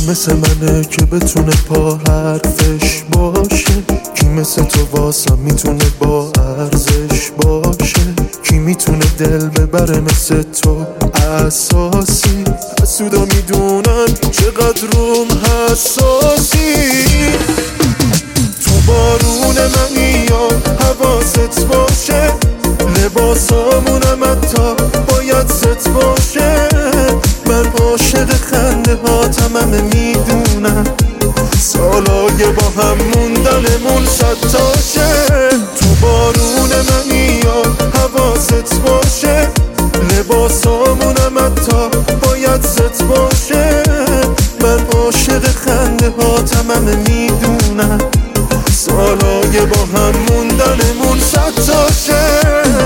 مثل منه که بتونه پا حرفش باشه؟ کی مثل تو واسم میتونه با ارزش باشه؟ کی میتونه دل ببره مثل تو اساسی؟ حسودا میدونن چقدر روم حساسی. تو بارون منی یا حواست باشه، لباسامونم حتی باید ست باشه. من عاشق خنده هاتم همه میدونم، سالای با هم موندنمون ستاشه. تو بارون منی یا حواست باشه، لباسامونم حتی باید ست باشه. من عاشق خنده هاتم همه میدونم، سالای با هم موندنمون ستاشه.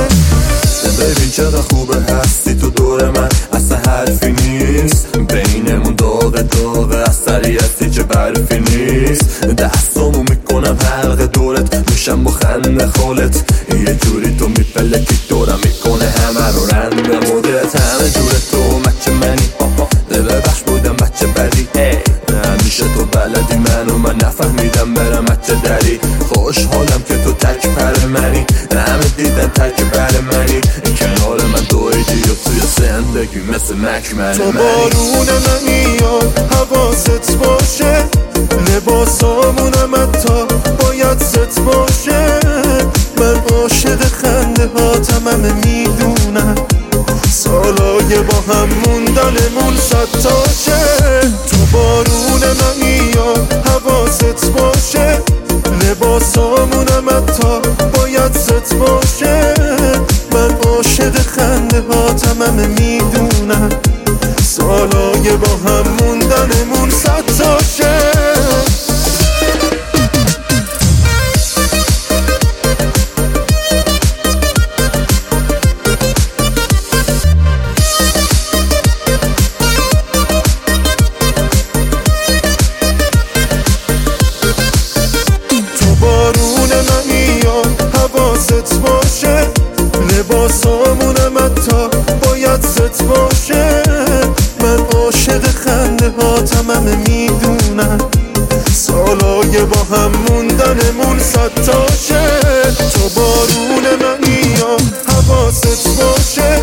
ببین چقدر خوبه هستی تو دور من، اصلا حرفی نیست بینمون، داغه اثری هستی چه برفی نیست. دستامو میکنم حلقه دورت، میشم با خنده خالت، یه جوری تو میپلکی دورم میکنه همه رو رند به مدت. همه جور تو مچه منی، ببخش بودم بچه بدی، همیشه تو بلدی منو من نفهمیدم برم بچه دری. خوشحالم که تو تک پر منی، همه دیدن تک بر منی، کنار من دویدی و توی زندگی مثل مکمل منی. تو بارون منی یا حواست باشه، لباسامونم حتی باید ست باشه. من عاشق خنده هاتم همه میدونم، سالای با هم موندنمون ستاشه. تو بارون منی یا حواست باشه، لباسامونم حتی باید ست باشه. من عاشق خنده هاتم همه میدونم، سالای با هم موندنمون ستاشه. حواست باشه، لباسامونم حتی باید ست باشه. من عاشق خنده هاتم همه میدونم، سالای با هم موندنمون ستاشه. تو بارون منی یا حواست باشه،